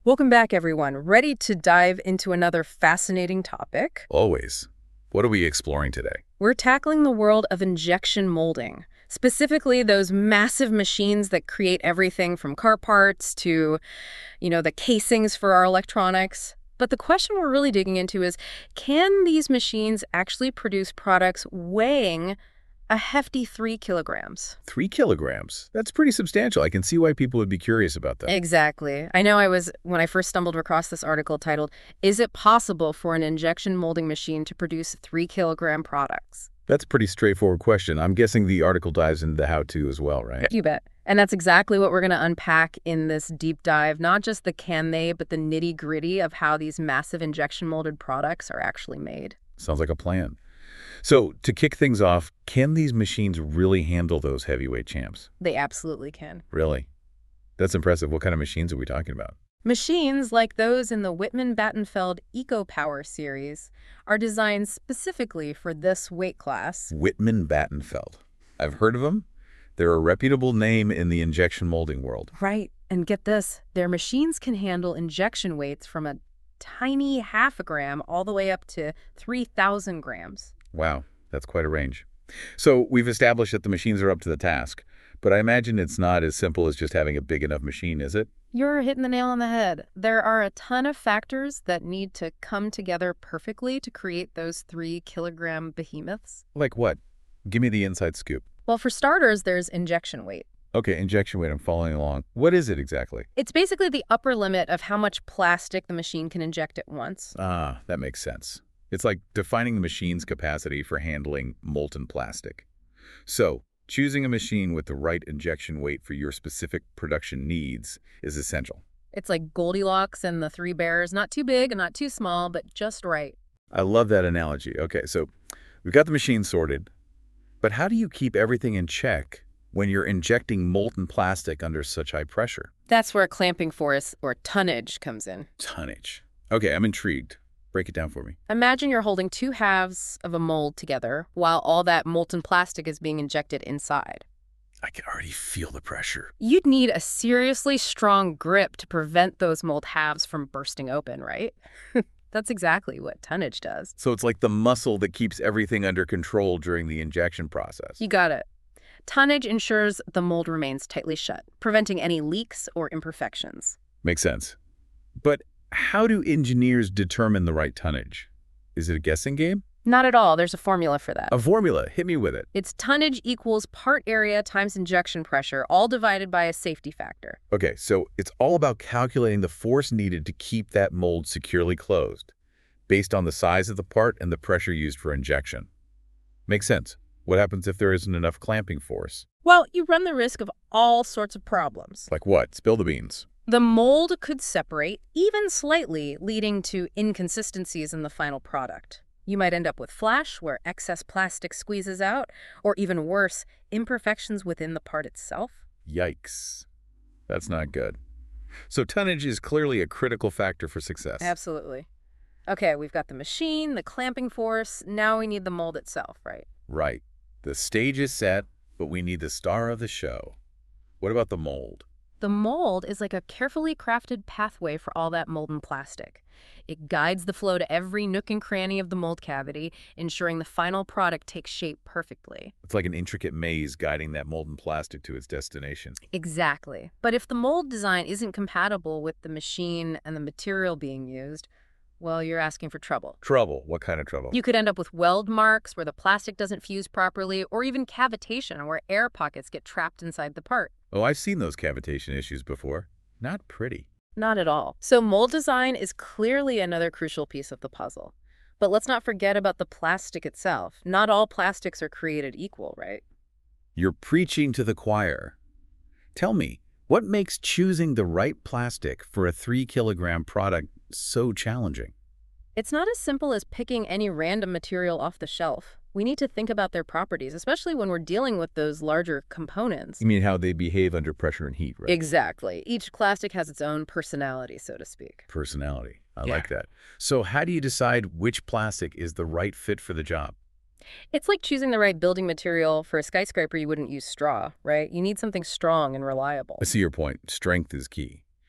Welcome back, everyone. Ready to dive into another fascinating topic? Always. What are we exploring today? We're tackling the world of injection molding, specifically those massive machines that create everything from car parts to, the casings for our electronics. But the question we're really digging into is, can these machines actually produce products weighing a hefty 3 kilograms? 3 kilograms. That's pretty substantial. I can see why people would be curious about that. Exactly. I know when I first stumbled across this article titled, "Is it possible for an injection molding machine to produce 3 kilogram products?" That's a pretty straightforward question. I'm guessing the article dives into the how-to as well, right? You bet. And that's exactly what we're going to unpack in this deep dive, not just the can they, but the nitty-gritty of how these massive injection molded products are actually made. Sounds like a plan. So, to kick things off, can these machines really handle those heavyweight champs? They absolutely can. Really? That's impressive. What kind of machines are we talking about? Machines like those in the Whitman-Battenfeld EcoPower series are designed specifically for this weight class. Whitman-Battenfeld. I've heard of them. They're a reputable name in the injection molding world. Right. And get this, their machines can handle injection weights from a tiny half a gram all the way up to 3,000 grams. Wow, that's quite a range. So we've established that the machines are up to the task, but I imagine it's not as simple as just having a big enough machine, is it? You're hitting the nail on the head. There are a ton of factors that need to come together perfectly to create those 3 kilogram behemoths. Like what? Give me the inside scoop. Well, for starters, there's injection weight. Okay, injection weight, I'm following along. What is it exactly? It's basically the upper limit of how much plastic the machine can inject at once. Ah, that makes sense. It's like defining the machine's capacity for handling molten plastic. So, choosing a machine with the right injection weight for your specific production needs is essential. It's like Goldilocks and the Three Bears, not too big and not too small, but just right. I love that analogy. Okay, so we've got the machine sorted, but how do you keep everything in check when you're injecting molten plastic under such high pressure? That's where clamping force, or tonnage, comes in. Tonnage. Okay, I'm intrigued. Break it down for me. Imagine you're holding two halves of a mold together while all that molten plastic is being injected inside. I can already feel the pressure. You'd need a seriously strong grip to prevent those mold halves from bursting open, right? That's exactly what tonnage does. So it's like the muscle that keeps everything under control during the injection process. You got it. Tonnage ensures the mold remains tightly shut, preventing any leaks or imperfections. Makes sense. But how do engineers determine the right tonnage? Is it a guessing game? Not at all. There's a formula for that. A formula. Hit me with it. It's tonnage equals part area times injection pressure, all divided by a safety factor. Okay, so it's all about calculating the force needed to keep that mold securely closed, based on the size of the part and the pressure used for injection. Makes sense. What happens if there isn't enough clamping force? Well, you run the risk of all sorts of problems. Like what? Spill the beans. The mold could separate, even slightly, leading to inconsistencies in the final product. You might end up with flash, where excess plastic squeezes out, or even worse, imperfections within the part itself. Yikes. That's not good. So tonnage is clearly a critical factor for success. Absolutely. Okay, we've got the machine, the clamping force. Now we need the mold itself, right? Right. The stage is set, but we need the star of the show. What about the mold? The mold is like a carefully crafted pathway for all that molten plastic. It guides the flow to every nook and cranny of the mold cavity, ensuring the final product takes shape perfectly. It's like an intricate maze guiding that molten plastic to its destination. Exactly. But if the mold design isn't compatible with the machine and the material being used, well, you're asking for trouble. Trouble? What kind of trouble? You could end up with weld marks where the plastic doesn't fuse properly, or even cavitation where air pockets get trapped inside the part. Oh, I've seen those cavitation issues before. Not pretty. Not at all. So mold design is clearly another crucial piece of the puzzle. But let's not forget about the plastic itself. Not all plastics are created equal, right? You're preaching to the choir. Tell me, what makes choosing the right plastic for a 3 kilogram product so challenging? It's not as simple as picking any random material off the shelf. We need to think about their properties, especially when we're dealing with those larger components. You mean how they behave under pressure and heat, right? Exactly. Each plastic has its own personality, so to speak. Personality. I Yeah. like that. So how do you decide which plastic is the right fit for the job? It's like choosing the right building material. For a skyscraper, you wouldn't use straw, right? You need something strong and reliable. I see your point. Strength is key.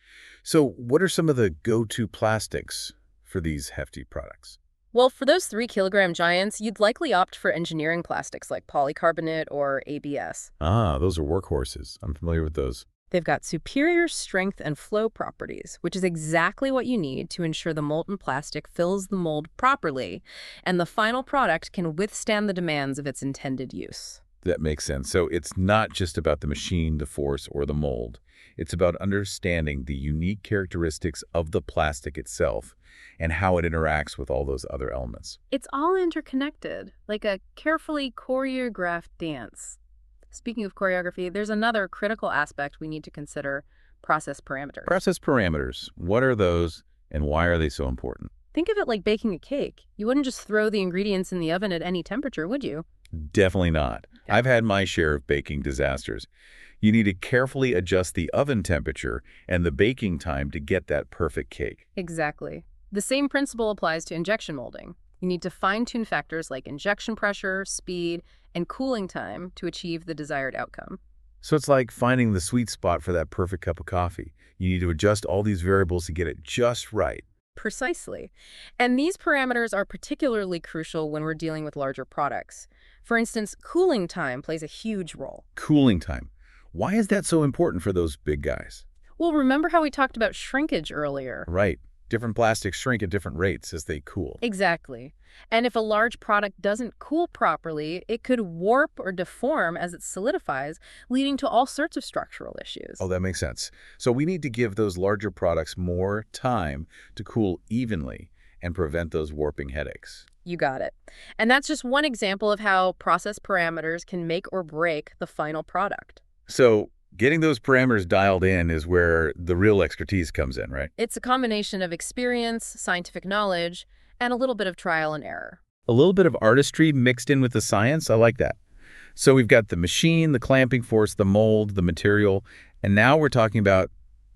So what are some of the go-to plastics for these hefty products? Well, for those 3-kilogram giants, you'd likely opt for engineering plastics like polycarbonate or ABS. Ah, those are workhorses. I'm familiar with those. They've got superior strength and flow properties, which is exactly what you need to ensure the molten plastic fills the mold properly, and the final product can withstand the demands of its intended use. That makes sense. So it's not just about the machine, the force, or the mold. It's about understanding the unique characteristics of the plastic itself and how it interacts with all those other elements. It's all interconnected, like a carefully choreographed dance. Speaking of choreography, there's another critical aspect we need to consider: process parameters. Process parameters, what are those and why are they so important? Think of it like baking a cake. You wouldn't just throw the ingredients in the oven at any temperature, would you? Definitely not. Yeah. I've had my share of baking disasters. You need to carefully adjust the oven temperature and the baking time to get that perfect cake. Exactly. The same principle applies to injection molding. You need to fine-tune factors like injection pressure, speed, and cooling time to achieve the desired outcome. So it's like finding the sweet spot for that perfect cup of coffee. You need to adjust all these variables to get it just right. Precisely. And these parameters are particularly crucial when we're dealing with larger products. For instance, cooling time plays a huge role. Cooling time. Why is that so important for those big guys? Well, remember how we talked about shrinkage earlier? Right. Different plastics shrink at different rates as they cool. Exactly. And if a large product doesn't cool properly, it could warp or deform as it solidifies, leading to all sorts of structural issues. Oh, that makes sense. So we need to give those larger products more time to cool evenly and prevent those warping headaches. You got it. And that's just one example of how process parameters can make or break the final product. So getting those parameters dialed in is where the real expertise comes in, right? It's a combination of experience, scientific knowledge, and a little bit of trial and error. A little bit of artistry mixed in with the science. I like that. So we've got the machine, the clamping force, the mold, the material, and now we're talking about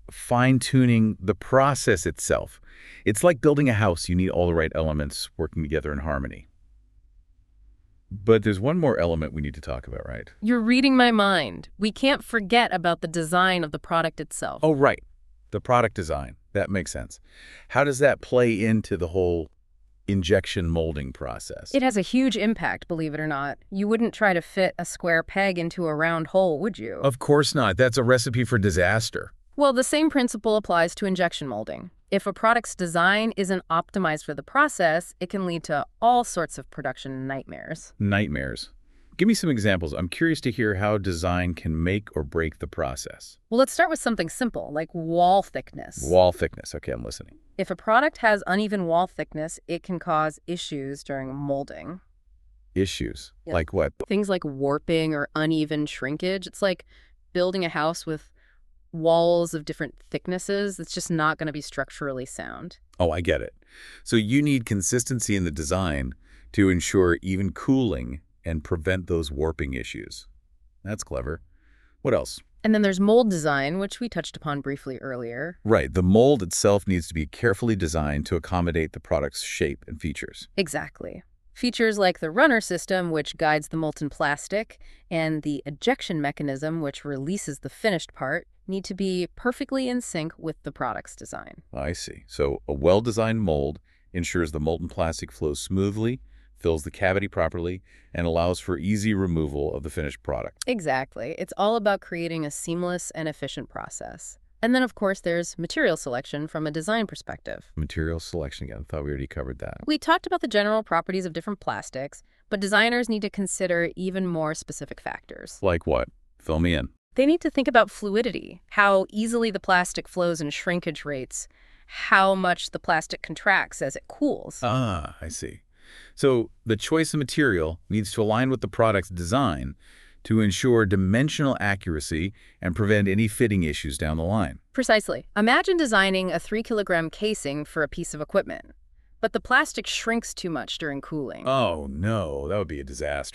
fine-tuning the process itself. It's like building a house. You need all the right elements working together in harmony. But there's one more element we need to talk about, right? You're reading my mind. We can't forget about the design of the product itself. Oh, right. The product design. That makes sense. How does that play into the whole injection molding process? It has a huge impact, believe it or not. You wouldn't try to fit a square peg into a round hole, would you? Of course not. That's a recipe for disaster. Well, the same principle applies to injection molding. If a product's design isn't optimized for the process, it can lead to all sorts of production nightmares. Nightmares. Give me some examples. I'm curious to hear how design can make or break the process. Well, let's start with something simple, like wall thickness. Wall thickness. Okay, I'm listening. If a product has uneven wall thickness, it can cause issues during molding. Issues. Yeah. Like what? Things like warping or uneven shrinkage. It's like building a house with walls of different thicknesses. It's just not going to be structurally sound. Oh, I get it. So you need consistency in the design to ensure even cooling and prevent those warping issues. That's clever. What else? And then there's mold design, which we touched upon briefly earlier. Right. The mold itself needs to be carefully designed to accommodate the product's shape and features. Exactly. Features like the runner system, which guides the molten plastic, and the ejection mechanism, which releases the finished part, need to be perfectly in sync with the product's design. I see. So a well-designed mold ensures the molten plastic flows smoothly, fills the cavity properly, and allows for easy removal of the finished product. Exactly. It's all about creating a seamless and efficient process. And then, of course, there's material selection from a design perspective. Material selection again. I thought we already covered that. We talked about the general properties of different plastics, but designers need to consider even more specific factors. Like what? Fill me in. They need to think about fluidity, how easily the plastic flows and shrinkage rates, how much the plastic contracts as it cools. Ah, I see. So the choice of material needs to align with the product's design to ensure dimensional accuracy and prevent any fitting issues down the line. Precisely. Imagine designing a 3-kilogram casing for a piece of equipment, but the plastic shrinks too much during cooling. Oh, no, that would be a disaster.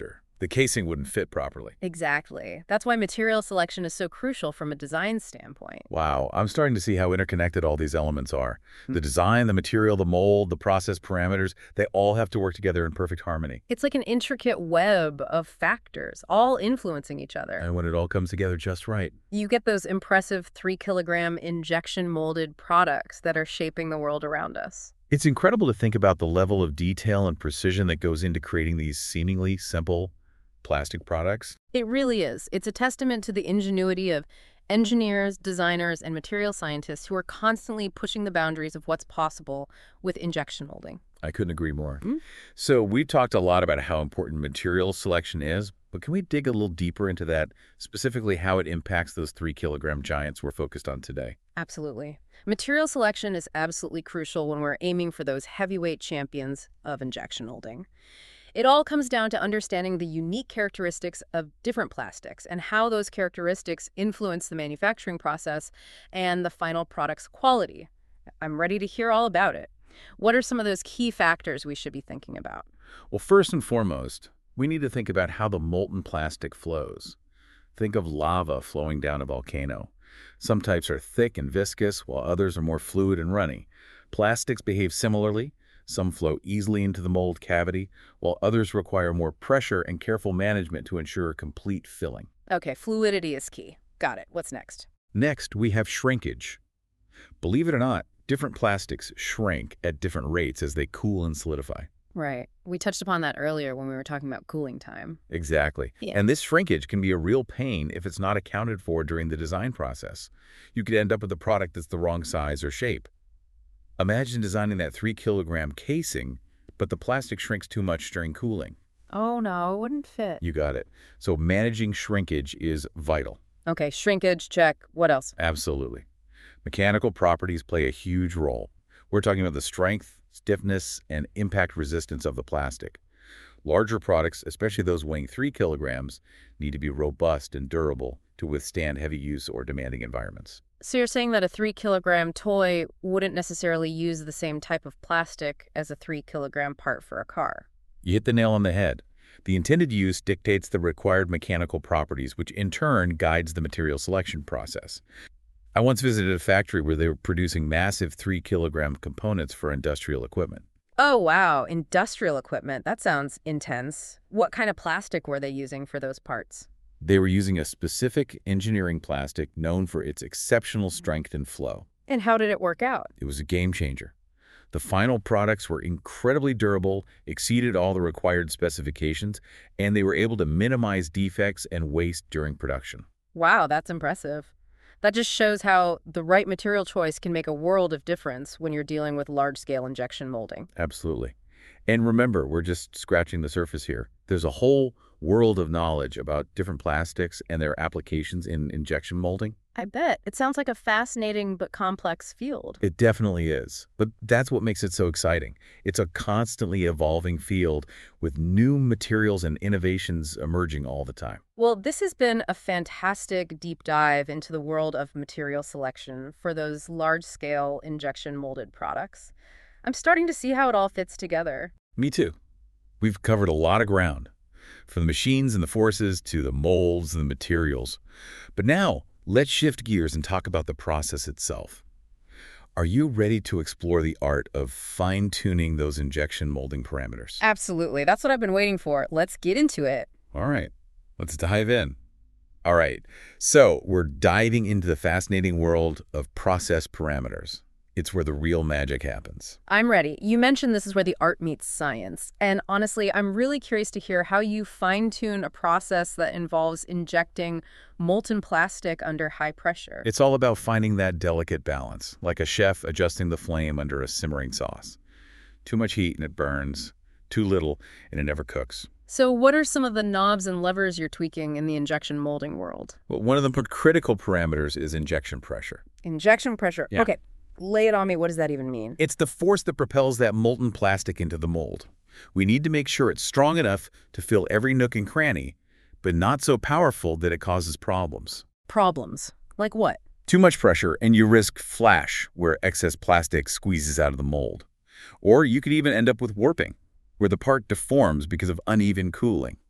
The casing wouldn't fit properly. Exactly. That's why material selection is so crucial from a design standpoint. Wow, I'm starting to see how interconnected all these elements are. The design, the material, the mold, the process parameters, they all have to work together in perfect harmony. It's like an intricate web of factors, all influencing each other. And when it all comes together just right. You get those impressive 3-kilogram injection molded products that are shaping the world around us. It's incredible to think about the level of detail and precision that goes into creating these seemingly simple plastic products. It really is. It's a testament to the ingenuity of engineers, designers, and material scientists who are constantly pushing the boundaries of what's possible with injection molding. I couldn't agree more. Mm. So we've talked a lot about how important material selection is, but can we dig a little deeper into that, specifically how it impacts those 3-kilogram giants we're focused on today? Absolutely. Material selection is absolutely crucial when we're aiming for those heavyweight champions of injection molding. It all comes down to understanding the unique characteristics of different plastics and how those characteristics influence the manufacturing process and the final product's quality. I'm ready to hear all about it. What are some of those key factors we should be thinking about? Well, first and foremost, we need to think about how the molten plastic flows. Think of lava flowing down a volcano. Some types are thick and viscous, while others are more fluid and runny. Plastics behave similarly. Some flow easily into the mold cavity, while others require more pressure and careful management to ensure complete filling. Okay, fluidity is key. Got it. What's next? Next, we have shrinkage. Believe it or not, different plastics shrink at different rates as they cool and solidify. Right. We touched upon that earlier when we were talking about cooling time. Exactly. Yeah. And this shrinkage can be a real pain if it's not accounted for during the design process. You could end up with a product that's the wrong size or shape. Imagine designing that 3-kilogram casing, but the plastic shrinks too much during cooling. Oh, no, it wouldn't fit. You got it. So managing shrinkage is vital. Okay, shrinkage, check. What else? Absolutely. Mechanical properties play a huge role. We're talking about the strength, stiffness, and impact resistance of the plastic. Larger products, especially those weighing 3 kilograms, need to be robust and durable to withstand heavy use or demanding environments. So you're saying that a 3-kilogram toy wouldn't necessarily use the same type of plastic as a 3-kilogram part for a car? You hit the nail on the head. The intended use dictates the required mechanical properties, which in turn guides the material selection process. I once visited a factory where they were producing massive 3-kilogram components for industrial equipment. Oh, wow. Industrial equipment. That sounds intense. What kind of plastic were they using for those parts? They were using a specific engineering plastic known for its exceptional strength and flow. And how did it work out? It was a game changer. The final products were incredibly durable, exceeded all the required specifications, and they were able to minimize defects and waste during production. Wow, that's impressive. That just shows how the right material choice can make a world of difference when you're dealing with large-scale injection molding. Absolutely. And remember, we're just scratching the surface here. There's a whole world of knowledge about different plastics and their applications in injection molding. I bet. It sounds like a fascinating but complex field. It definitely is. But that's what makes it so exciting. It's a constantly evolving field with new materials and innovations emerging all the time. Well, this has been a fantastic deep dive into the world of material selection for those large-scale injection molded products. I'm starting to see how it all fits together. Me too. We've covered a lot of ground, from the machines and the forces to the molds and the materials. But now, let's shift gears and talk about the process itself. Are you ready to explore the art of fine-tuning those injection molding parameters? Absolutely. That's what I've been waiting for. Let's get into it. All right, let's dive in. All right, so we're diving into the fascinating world of process parameters. It's where the real magic happens. I'm ready. You mentioned this is where the art meets science. And honestly, I'm really curious to hear how you fine-tune a process that involves injecting molten plastic under high pressure. It's all about finding that delicate balance, like a chef adjusting the flame under a simmering sauce. Too much heat and it burns, too little and it never cooks. So what are some of the knobs and levers you're tweaking in the injection molding world? Well, one of the critical parameters is injection pressure. Injection pressure. Yeah. Okay, lay it on me. What does that even mean? It's the force that propels that molten plastic into the mold. We need to make sure it's strong enough to fill every nook and cranny, but not so powerful that it causes problems. Problems? Like what? Too much pressure and you risk flash, where excess plastic squeezes out of the mold. Or you could even end up with warping, where the part deforms because of uneven cooling.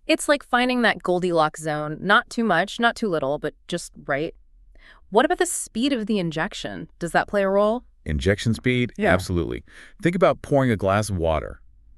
It's like finding that Goldilocks zone, not too much, not too little, but just right. What about the speed of the injection? Does that play a role? Injection speed? Yeah. Absolutely. Think about pouring a glass of water.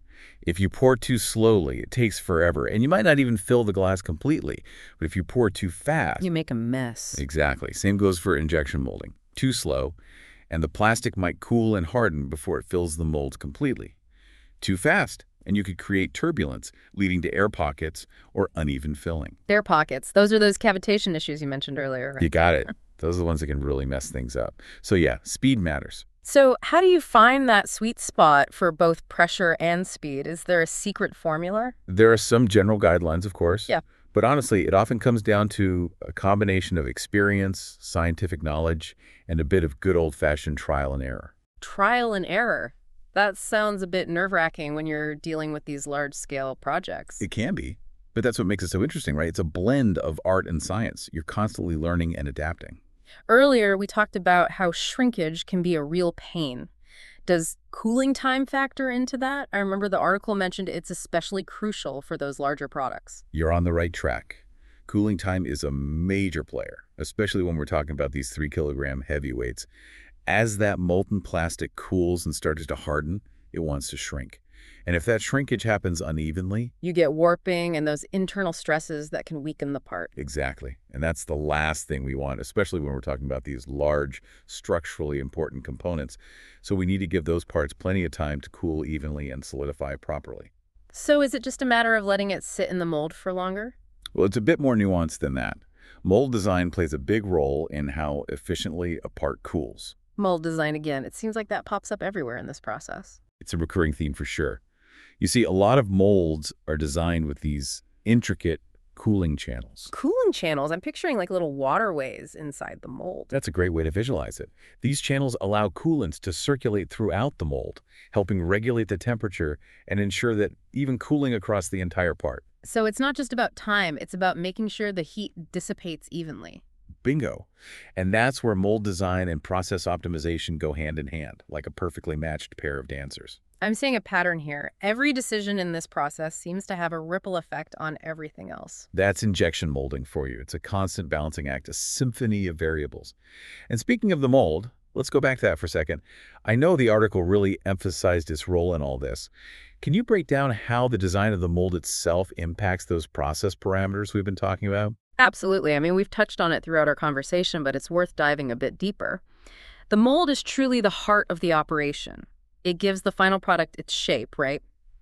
If you pour too slowly, it takes forever, and you might not even fill the glass completely. But if you pour too fast, You make a mess. exactly. Same goes for injection molding. Too slow, and the plastic might cool and harden before it fills the mold completely. Too fast, and you could create turbulence, leading to air pockets or uneven filling. Air pockets. Those are those cavitation issues you mentioned earlier, You right? got it. Those are the ones that can really mess things up. So yeah, speed matters. So how do you find that sweet spot for both pressure and speed? Is there a secret formula? There are some general guidelines, of course. Yeah. But honestly, it often comes down to a combination of experience, scientific knowledge, and a bit of good old-fashioned trial and error. Trial and error. That sounds a bit nerve-wracking when you're dealing with these large-scale projects. It can be, but that's what makes it so interesting, right? It's a blend of art and science. You're constantly learning and adapting. Earlier, we talked about how shrinkage can be a real pain. Does cooling time factor into that? I remember the article mentioned it's especially crucial for those larger products. You're on the right track. Cooling time is a major player, especially when we're talking about these 3-kilogram heavyweights. As that molten plastic cools and starts to harden, it wants to shrink. And if that shrinkage happens unevenly, You get warping and those internal stresses that can weaken the part. exactly. And that's the last thing we want, especially when we're talking about these large, structurally important components. So we need to give those parts plenty of time to cool evenly and solidify properly. So is it just a matter of letting it sit in the mold for longer? Well, it's a bit more nuanced than that. Mold design plays a big role in how efficiently a part cools. Mold design again. It seems like that pops up everywhere in this process. It's a recurring theme for sure. You see, a lot of molds are designed with these intricate cooling channels. Cooling channels. I'm picturing like little waterways inside the mold. That's a great way to visualize it. These channels allow coolants to circulate throughout the mold, helping regulate the temperature and ensure that even cooling across the entire part. So it's not just about time, it's about making sure the heat dissipates evenly. Bingo. And that's where mold design and process optimization go hand in hand, like a perfectly matched pair of dancers. I'm seeing a pattern here. Every decision in this process seems to have a ripple effect on everything else. That's injection molding for you. It's a constant balancing act, a symphony of variables. And speaking of the mold, let's go back to that for a second. I know the article really emphasized its role in all this. Can you break down how the design of the mold itself impacts those process parameters we've been talking about? Absolutely. I mean, we've touched on it throughout our conversation, but it's worth diving a bit deeper. The mold is truly the heart of the operation. It gives the final product its shape, right?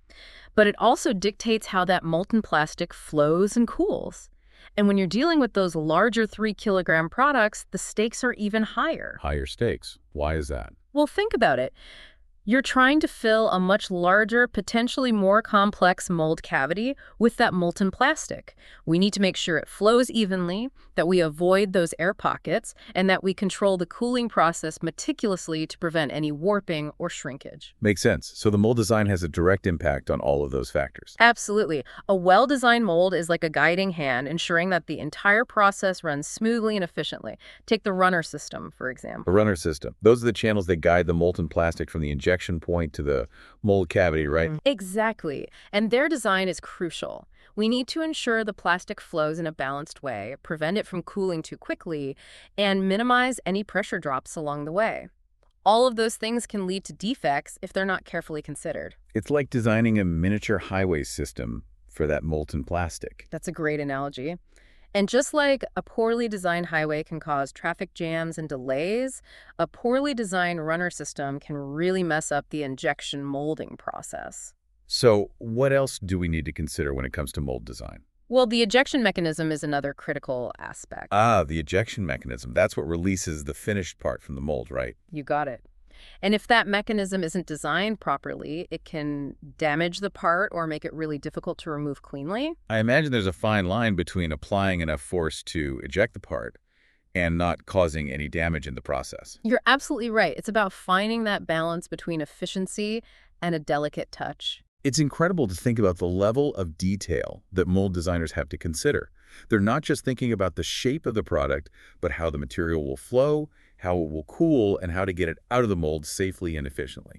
But it also dictates how that molten plastic flows and cools. And when you're dealing with those larger 3-kilogram products, the stakes are even higher. Higher stakes. Why is that? Well, think about it. You're trying to fill a much larger, potentially more complex mold cavity with that molten plastic. We need to make sure it flows evenly, that we avoid those air pockets, and that we control the cooling process meticulously to prevent any warping or shrinkage. Makes sense. So the mold design has a direct impact on all of those factors. Absolutely. A well-designed mold is like a guiding hand, ensuring that the entire process runs smoothly and efficiently. Take the runner system, for example. A runner system. Those are the channels that guide the molten plastic from the injection point to the mold cavity, right? Exactly. And their design is crucial. We need to ensure the plastic flows in a balanced way, prevent it from cooling too quickly, and minimize any pressure drops along the way. All of those things can lead to defects if they're not carefully considered. It's like designing a miniature highway system for that molten plastic. That's a great analogy. And just like a poorly designed highway can cause traffic jams and delays, a poorly designed runner system can really mess up the injection molding process. So what else do we need to consider when it comes to mold design? Well, the ejection mechanism is another critical aspect. The ejection mechanism. That's what releases the finished part from the mold, right? You got it. And if that mechanism isn't designed properly, it can damage the part or make it really difficult to remove cleanly. I imagine there's a fine line between applying enough force to eject the part and not causing any damage in the process. You're absolutely right. It's about finding that balance between efficiency and a delicate touch. It's incredible to think about the level of detail that mold designers have to consider. They're not just thinking about the shape of the product, but how the material will flow, how it will cool, and how to get it out of the mold safely and efficiently.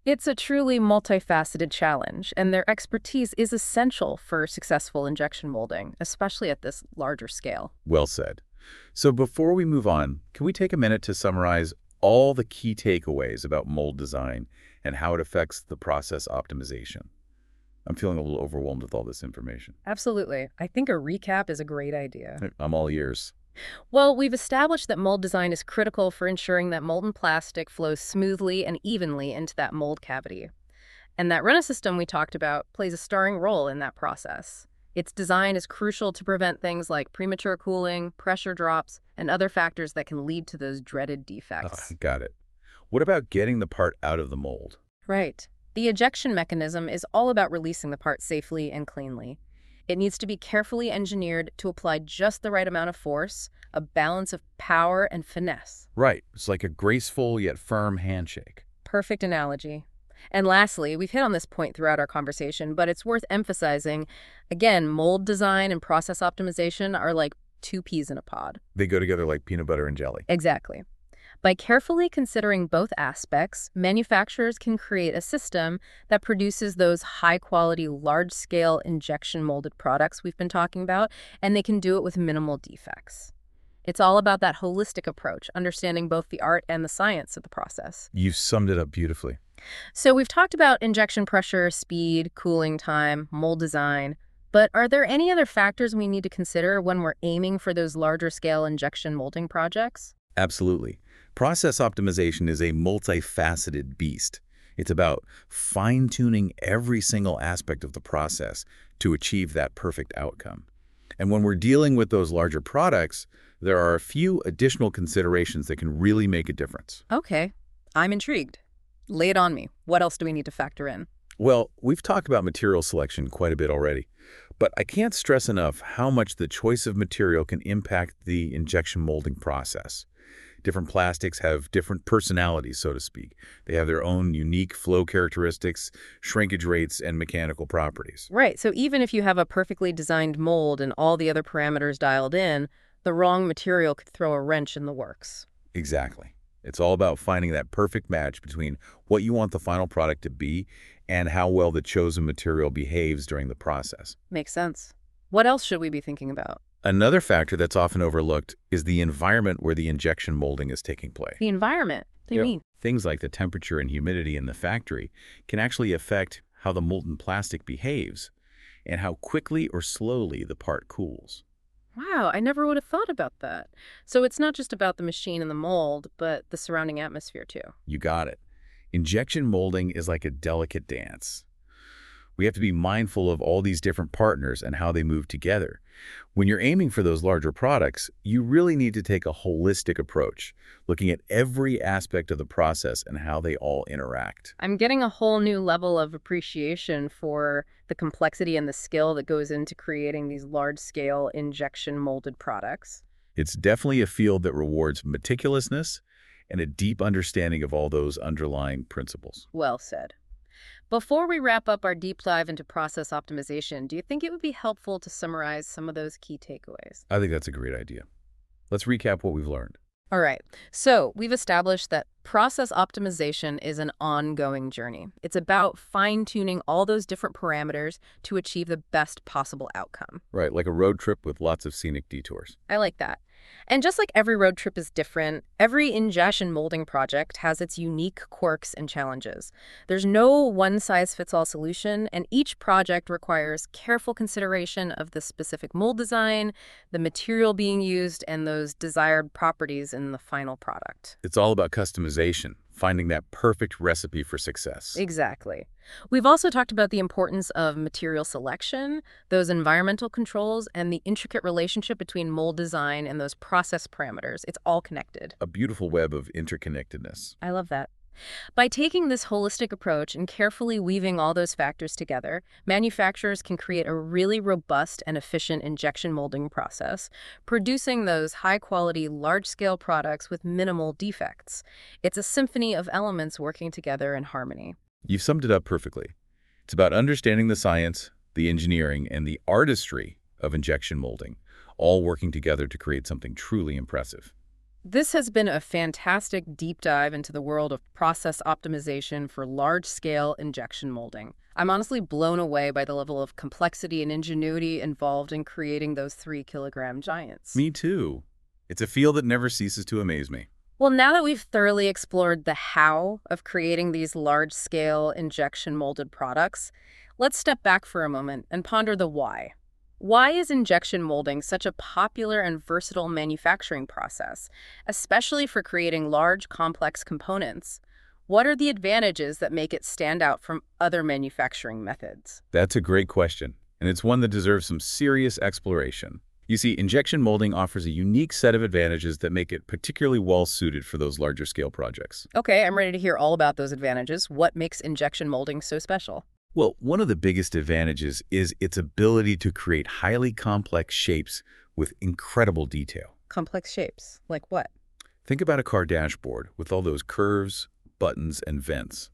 It's a truly multifaceted challenge, and their expertise is essential for successful injection molding, especially at this larger scale. Well said. So before we move on, can we take a minute to summarize all the key takeaways about mold design and how it affects the process optimization? I'm feeling a little overwhelmed with all this information. Absolutely. I think a recap is a great idea. I'm all ears. Well, we've established that mold design is critical for ensuring that molten plastic flows smoothly and evenly into that mold cavity. And that Renna system we talked about plays a starring role in that process. Its design is crucial to prevent things like premature cooling, pressure drops, and other factors that can lead to those dreaded defects. Got it. What about getting the part out of the mold? Right. The ejection mechanism is all about releasing the part safely and cleanly. It needs to be carefully engineered to apply just the right amount of force, a balance of power and finesse. Right. It's like a graceful yet firm handshake. Perfect analogy. And lastly, we've hit on this point throughout our conversation, but it's worth emphasizing, again, mold design and process optimization are like two peas in a pod. They go together like peanut butter and jelly. Exactly. By carefully considering both aspects, manufacturers can create a system that produces those high-quality, large-scale injection molded products we've been talking about, and they can do it with minimal defects. It's all about that holistic approach, understanding both the art and the science of the process. You've summed it up beautifully. So we've talked about injection pressure, speed, cooling time, mold design, but are there any other factors we need to consider when we're aiming for those larger-scale injection molding projects? Absolutely. Process optimization is a multifaceted beast. It's about fine-tuning every single aspect of the process to achieve that perfect outcome. And when we're dealing with those larger products, there are a few additional considerations that can really make a difference. Okay, I'm intrigued. Lay it on me. What else do we need to factor in? Well, we've talked about material selection quite a bit already, but I can't stress enough how much the choice of material can impact the injection molding process. Different plastics have different personalities, so to speak. They have their own unique flow characteristics, shrinkage rates, and mechanical properties. Right, so even if you have a perfectly designed mold and all the other parameters dialed in, the wrong material could throw a wrench in the works. Exactly. It's all about finding that perfect match between what you want the final product to be and how well the chosen material behaves during the process. Makes sense. What else should we be thinking about? Another factor that's often overlooked is the environment where the injection molding is taking place. The environment. What do you mean? Things like the temperature and humidity in the factory can actually affect how the molten plastic behaves and how quickly or slowly the part cools. Wow, I never would have thought about that. So it's not just about the machine and the mold, but the surrounding atmosphere too. You got it. Injection molding is like a delicate dance. We have to be mindful of all these different partners and how they move together. When you're aiming for those larger products, you really need to take a holistic approach, looking at every aspect of the process and how they all interact. I'm getting a whole new level of appreciation for the complexity and the skill that goes into creating these large-scale injection molded products. It's definitely a field that rewards meticulousness and a deep understanding of all those underlying principles. Well said. Before we wrap up our deep dive into process optimization, do you think it would be helpful to summarize some of those key takeaways? I think that's a great idea. Let's recap what we've learned. All right, so we've established that process optimization is an ongoing journey. It's about fine-tuning all those different parameters to achieve the best possible outcome. Right, like a road trip with lots of scenic detours. I like that. And just like every road trip is different, every injection molding project has its unique quirks and challenges. There's no one-size-fits-all solution, and each project requires careful consideration of the specific mold design, the material being used, and those desired properties in the final product. It's all about customization, finding that perfect recipe for success. Exactly. We've also talked about the importance of material selection, those environmental controls, and the intricate relationship between mold design and those process parameters. It's all connected. A beautiful web of interconnectedness. I love that. By taking this holistic approach and carefully weaving all those factors together, manufacturers can create a really robust and efficient injection molding process, producing those high-quality, large-scale products with minimal defects. It's a symphony of elements working together in harmony. You've summed it up perfectly. It's about understanding the science, the engineering, and the artistry of injection molding, all working together to create something truly impressive. This has been a fantastic deep dive into the world of process optimization for large-scale injection molding. I'm honestly blown away by the level of complexity and ingenuity involved in creating those 3-kilogram giants. Me too. It's a field that never ceases to amaze me. Well, now that we've thoroughly explored the how of creating these large-scale injection molded products, let's step back for a moment and ponder the why. Why is injection molding such a popular and versatile manufacturing process, especially for creating large, complex components? What are the advantages that make it stand out from other manufacturing methods? That's a great question, and it's one that deserves some serious exploration. You see, injection molding offers a unique set of advantages that make it particularly well-suited for those larger scale projects. Okay, I'm ready to hear all about those advantages. What makes injection molding so special? Well, one of the biggest advantages is its ability to create highly complex shapes with incredible detail. Complex shapes. Like what? Think about a car dashboard with all those curves, buttons, and vents.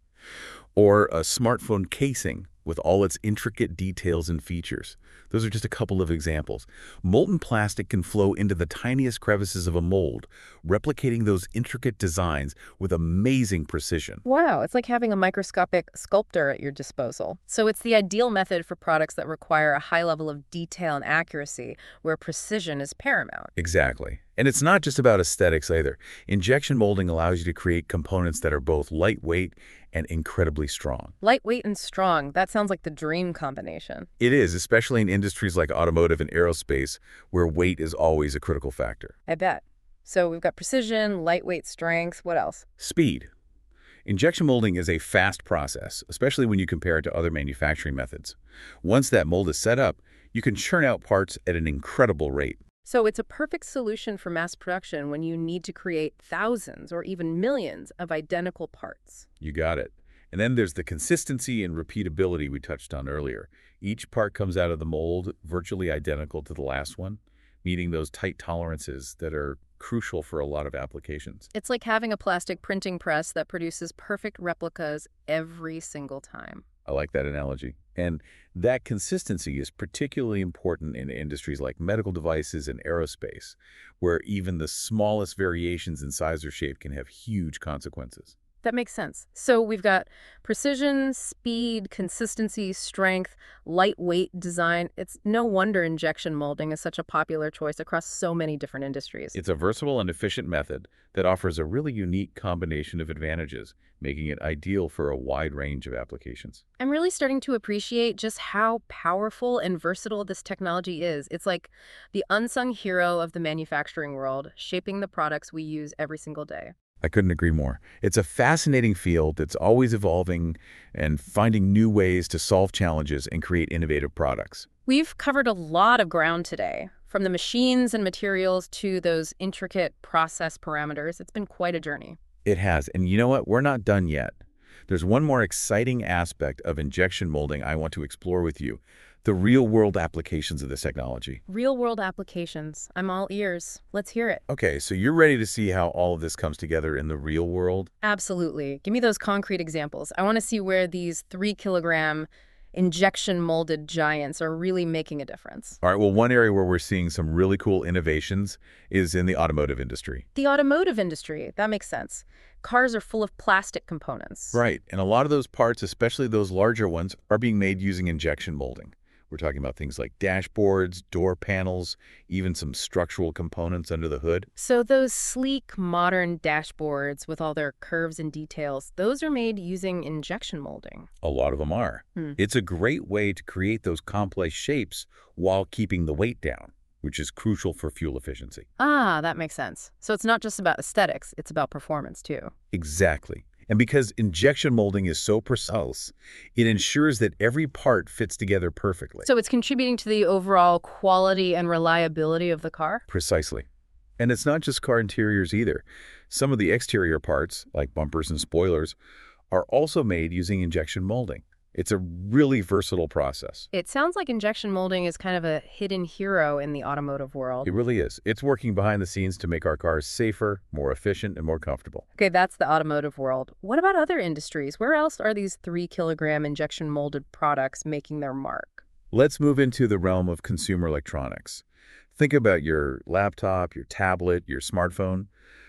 Or a smartphone casing with all its intricate details and features. Those are just a couple of examples. Molten plastic can flow into the tiniest crevices of a mold, replicating those intricate designs with amazing precision. Wow, it's like having a microscopic sculptor at your disposal. So it's the ideal method for products that require a high level of detail and accuracy, where precision is paramount. Exactly. And it's not just about aesthetics either. Injection molding allows you to create components that are both lightweight and incredibly strong. Lightweight and strong, that sounds like the dream combination. It is, especially in industries like automotive and aerospace, where weight is always a critical factor. I bet. So we've got precision, lightweight strength, what else? Speed. Injection molding is a fast process, especially when you compare it to other manufacturing methods. Once that mold is set up, you can churn out parts at an incredible rate. So it's a perfect solution for mass production when you need to create thousands or even millions of identical parts. You got it. And then there's the consistency and repeatability we touched on earlier. Each part comes out of the mold virtually identical to the last one, meeting those tight tolerances that are crucial for a lot of applications. It's like having a plastic printing press that produces perfect replicas every single time. I like that analogy. And that consistency is particularly important in industries like medical devices and aerospace, where even the smallest variations in size or shape can have huge consequences. That makes sense. So we've got precision, speed, consistency, strength, lightweight design. It's no wonder injection molding is such a popular choice across so many different industries. It's a versatile and efficient method that offers a really unique combination of advantages, making it ideal for a wide range of applications. I'm really starting to appreciate just how powerful and versatile this technology is. It's like the unsung hero of the manufacturing world, shaping the products we use every single day. I couldn't agree more. It's a fascinating field that's always evolving and finding new ways to solve challenges and create innovative products. We've covered a lot of ground today, from the machines and materials to those intricate process parameters. It's been quite a journey. It has. And you know what? We're not done yet. There's one more exciting aspect of injection molding I want to explore with you: the real-world applications of this technology. Real-world applications. I'm all ears. Let's hear it. Okay, so you're ready to see how all of this comes together in the real world? Absolutely. Give me those concrete examples. I want to see where these 3-kilogram injection molded giants are really making a difference. All right, well, one area where we're seeing some really cool innovations is in the automotive industry. The automotive industry, that makes sense. Cars are full of plastic components. Right, and a lot of those parts, especially those larger ones, are being made using injection molding. We're talking about things like dashboards, door panels, even some structural components under the hood. So those sleek, modern dashboards with all their curves and details, those are made using injection molding. A lot of them are. It's a great way to create those complex shapes while keeping the weight down, which is crucial for fuel efficiency. Ah, that makes sense. So it's not just about aesthetics, it's about performance too. Exactly. And because injection molding is so precise, it ensures that every part fits together perfectly. So it's contributing to the overall quality and reliability of the car? Precisely. And it's not just car interiors either. Some of the exterior parts, like bumpers and spoilers, are also made using injection molding. It's a really versatile process. It sounds like injection molding is kind of a hidden hero in the automotive world. It really is. It's working behind the scenes to make our cars safer, more efficient, and more comfortable. Okay, that's the automotive world. What about other industries? Where else are these 3-kilogram injection molded products making their mark? Let's move into the realm of consumer electronics. Think about your laptop, your tablet, your smartphone.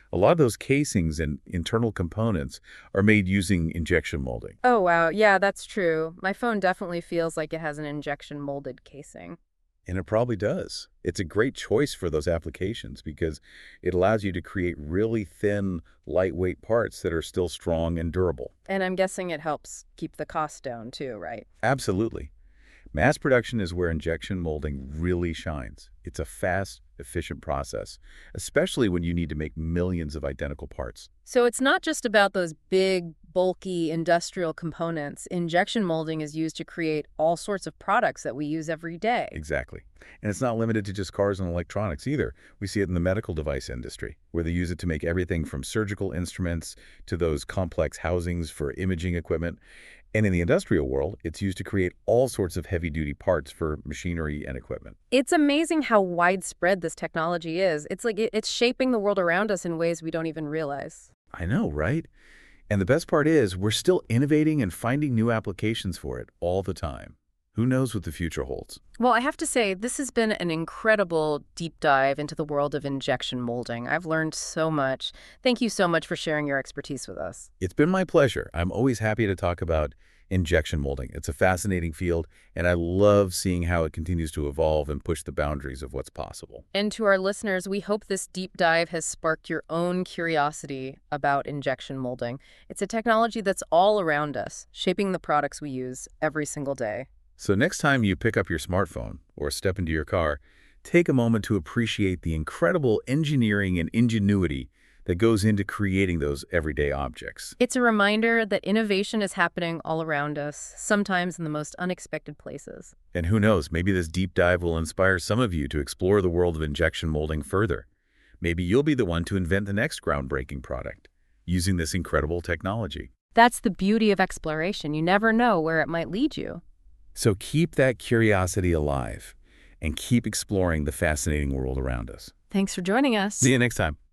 A lot of those casings and internal components are made using injection molding. Oh, wow. Yeah, that's true. My phone definitely feels like it has an injection molded casing. And it probably does. It's a great choice for those applications because it allows you to create really thin, lightweight parts that are still strong and durable. And I'm guessing it helps keep the cost down too, right? Absolutely. Mass production is where injection molding really shines. It's a fast, efficient process, especially when you need to make millions of identical parts. So it's not just about those big, bulky industrial components. Injection molding is used to create all sorts of products that we use every day. Exactly. And it's not limited to just cars and electronics either. We see it in the medical device industry, where they use it to make everything from surgical instruments to those complex housings for imaging equipment. And in the industrial world, it's used to create all sorts of heavy-duty parts for machinery and equipment. It's amazing how widespread this technology is. It's like it's shaping the world around us in ways we don't even realize. I know, right? And the best part is, we're still innovating and finding new applications for it all the time. Who knows what the future holds? Well, I have to say, this has been an incredible deep dive into the world of injection molding. I've learned so much. Thank you so much for sharing your expertise with us. It's been my pleasure. I'm always happy to talk about injection molding. It's a fascinating field, and I love seeing how it continues to evolve and push the boundaries of what's possible. And to our listeners, we hope this deep dive has sparked your own curiosity about injection molding. It's a technology that's all around us, shaping the products we use every single day. So next time you pick up your smartphone or step into your car, take a moment to appreciate the incredible engineering and ingenuity that goes into creating those everyday objects. It's a reminder that innovation is happening all around us, sometimes in the most unexpected places. And who knows, maybe this deep dive will inspire some of you to explore the world of injection molding further. Maybe you'll be the one to invent the next groundbreaking product using this incredible technology. That's the beauty of exploration. You never know where it might lead you. So keep that curiosity alive and keep exploring the fascinating world around us. Thanks for joining us. See you next time.